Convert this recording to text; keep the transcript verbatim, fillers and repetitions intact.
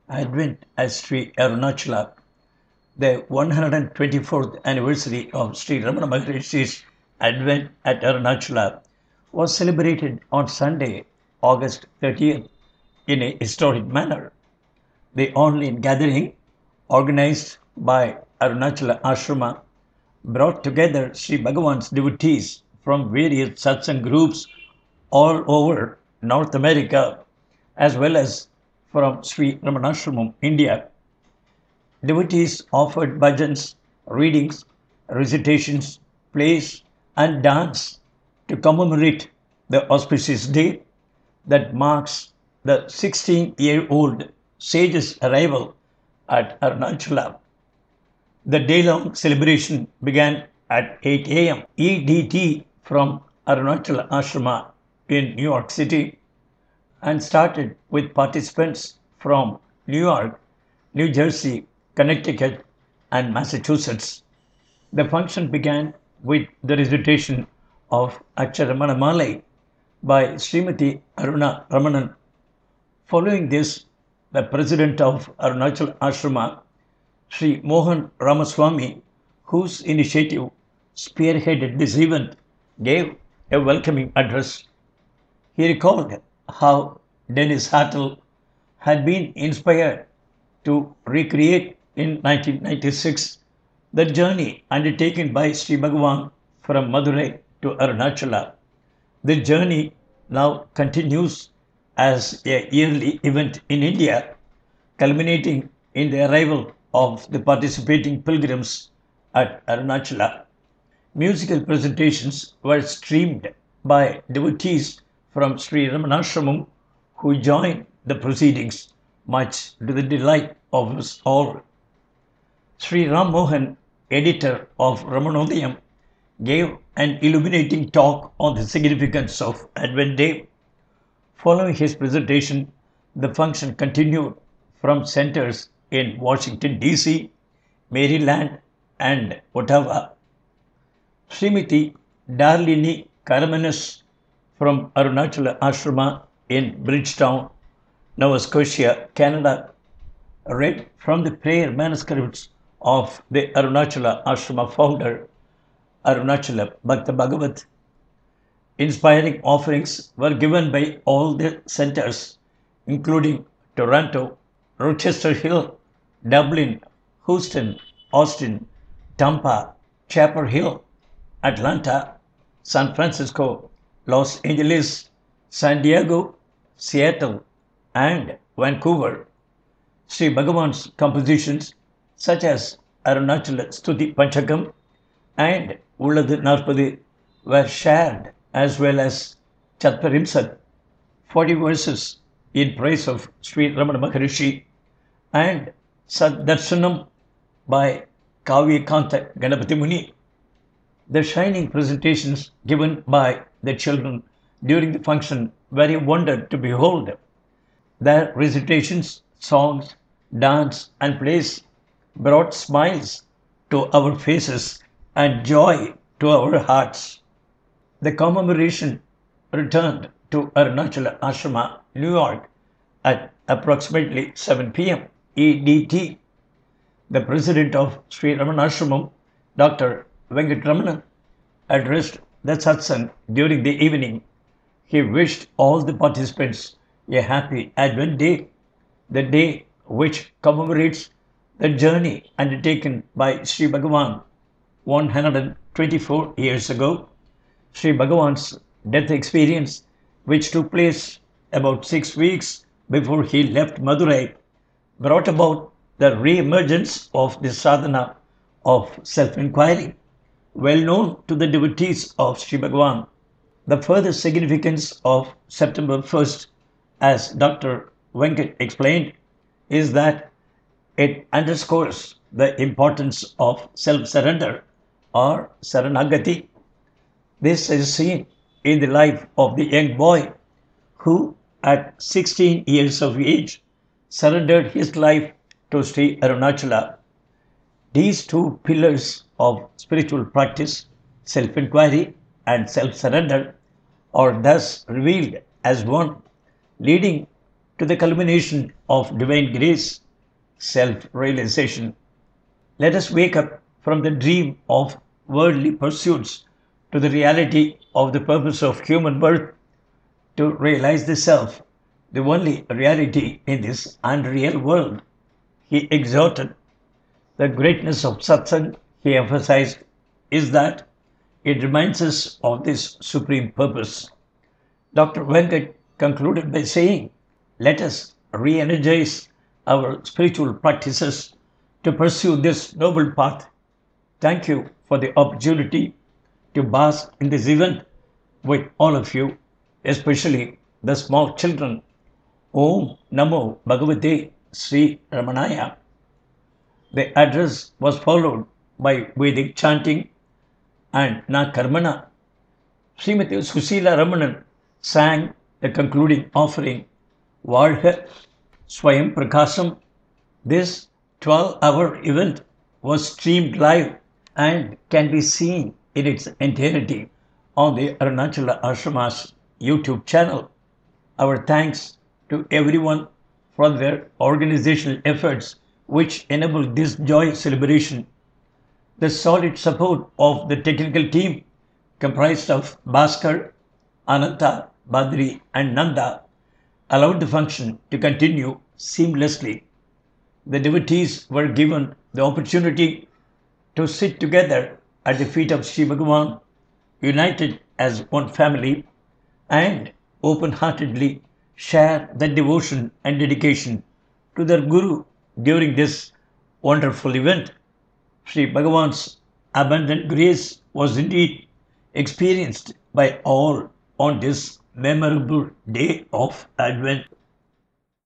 Advent at Sri Arunachala. The one hundred twenty-fourth anniversary of Sri Ramana Maharishi's Advent at Arunachala was celebrated on Sunday, August thirtieth, in a historic manner. The online gathering, organized by Arunachala Ashrama, brought together Sri Bhagavan's devotees from various satsang groups all over North America as well as from Sri Ramanashramam, India. Devotees offered bhajans, readings, recitations, plays, and dance to commemorate the auspicious day that marks the sixteen-year-old sage's arrival at Arunachala. The day-long celebration began at eight a m E D T from Arunachala Ashrama in New York City and started with participants from New York, New Jersey, Connecticut, and Massachusetts. The function began with the recitation of Aksharamana Malai by Srimati Aruna Ramanan. Following this, the president of Arunachala Ashrama, Sri Mohan Ramaswamy, whose initiative spearheaded this event, gave a welcoming address. He recalled how Dennis Hartel had been inspired to recreate in nineteen ninety-six the journey undertaken by Sri Bhagavan from Madurai to Arunachala. The journey now continues as a yearly event in India, culminating in the arrival of the participating pilgrims at Arunachala. Musical presentations were streamed by devotees from Sri Ramanashramam who joined the proceedings, much to the delight of us all. Sri Ram Mohan, editor of Ramanodayam, gave an illuminating talk on the significance of Advent Day. Following his presentation, the function continued from centers in Washington, D C, Maryland, and Ottawa. Srimati Darlini Karamanas from Arunachala Ashrama in Bridgetown, Nova Scotia, Canada, read from the prayer manuscripts of the Arunachala Ashrama founder, Arunachala Bhakta Bhagavat. Inspiring offerings were given by all the centers, including Toronto, Rochester Hill, Dublin, Houston, Austin, Tampa, Chapel Hill, Atlanta, San Francisco, Los Angeles, San Diego, Seattle, and Vancouver. Sri Bhagavan's compositions such as Arunachala Stuti Panchakam and Ulladu Narpadu were shared, as well as Chatparimsat, forty verses in praise of Sri Ramana Maharishi, and Saddarshanam by Kavyakanta Ganapati Muni. The shining presentations given by the children during the function were a wonder to behold. Their recitations, songs, dance, and plays brought smiles to our faces and joy to our hearts. The commemoration returned to Arunachala Ashrama, New York at approximately seven p m E D T. The president of Sri Ramanashramam, Doctor Venkatramanan, addressed the satsang during the evening. He wished all the participants a happy Advent Day, the day which commemorates the journey undertaken by Sri Bhagavan one hundred twenty-four years ago. Sri Bhagavan's death experience, which took place about six weeks before he left Madurai, brought about the re-emergence of the sadhana of self-inquiry, well known to the devotees of Sri Bhagavan. The further significance of September first, as Doctor Venkat explained, is that it underscores the importance of self-surrender or Saranagati. This is seen in the life of the young boy who, at sixteen years of age, surrendered his life to Sri Arunachala. These two pillars of spiritual practice, self-inquiry and self-surrender, are thus revealed as one, leading to the culmination of divine grace, self-realization. Let us wake up from the dream of worldly pursuits to the reality of the purpose of human birth, to realize the self, the only reality in this unreal world. He exhorted. The greatness of satsang, he emphasized, is that it reminds us of this supreme purpose. Doctor Venkat concluded by saying, let us re-energize our spiritual practices to pursue this noble path. Thank you for the opportunity to bask in this event with all of you, especially the small children. Om Namo Bhagavate Sri Ramanaya. The address was followed by Vedic chanting and Na Karmana. Srimati Susila Ramanan sang the concluding offering, Valha Swayam Prakasam. This twelve-hour event was streamed live and can be seen in its entirety on the Arunachala Ashrama's YouTube channel. Our thanks to everyone for their organizational efforts which enabled this joy celebration. The solid support of the technical team comprised of Bhaskar, Ananta, Badri and Nanda allowed the function to continue seamlessly. The devotees were given the opportunity to sit together at the feet of Sri Bhagavan, united as one family, and open-heartedly share their devotion and dedication to their Guru during this wonderful event. Sri Bhagavan's abundant grace was indeed experienced by all on this memorable day of Advent.